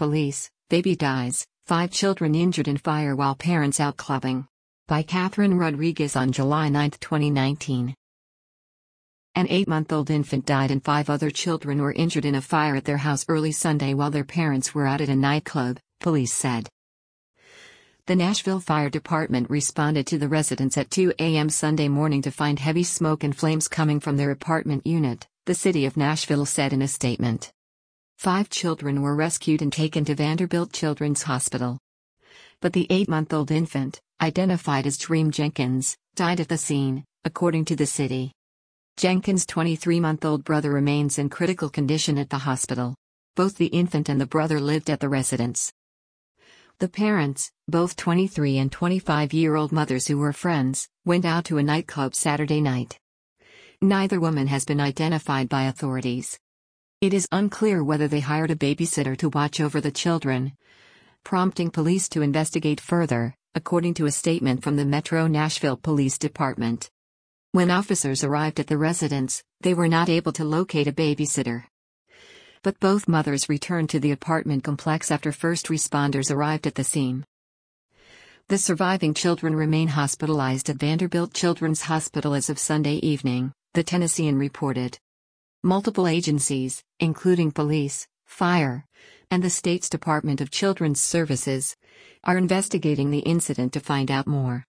Police, baby dies, 5 children injured in fire while parents out clubbing. By Catherine Rodriguez on July 9, 2019. An 8-month-old infant died and 5 other children were injured in a fire at their house early Sunday while their parents were out at a nightclub, police said. The Nashville Fire Department responded to the residents at 2 a.m. Sunday morning to find heavy smoke and flames coming from their apartment unit, the city of Nashville said in a statement. 5 children were rescued and taken to Vanderbilt Children's Hospital. But the 8-month-old infant, identified as Dream Jenkins, died at the scene, according to the city. Jenkins' 23-month-old brother remains in critical condition at the hospital. Both the infant and the brother lived at the residence. The parents, both 23 and 25-year-old mothers who were friends, went out to a nightclub Saturday night. Neither woman has been identified by authorities. It is unclear whether they hired a babysitter to watch over the children, prompting police to investigate further, according to a statement from the Metro Nashville Police Department. When officers arrived at the residence, they were not able to locate a babysitter. But both mothers returned to the apartment complex after first responders arrived at the scene. The surviving children remain hospitalized at Vanderbilt Children's Hospital as of Sunday evening, the Tennessean reported. Multiple agencies, including police, fire, and the state's Department of Children's Services, are investigating the incident to find out more.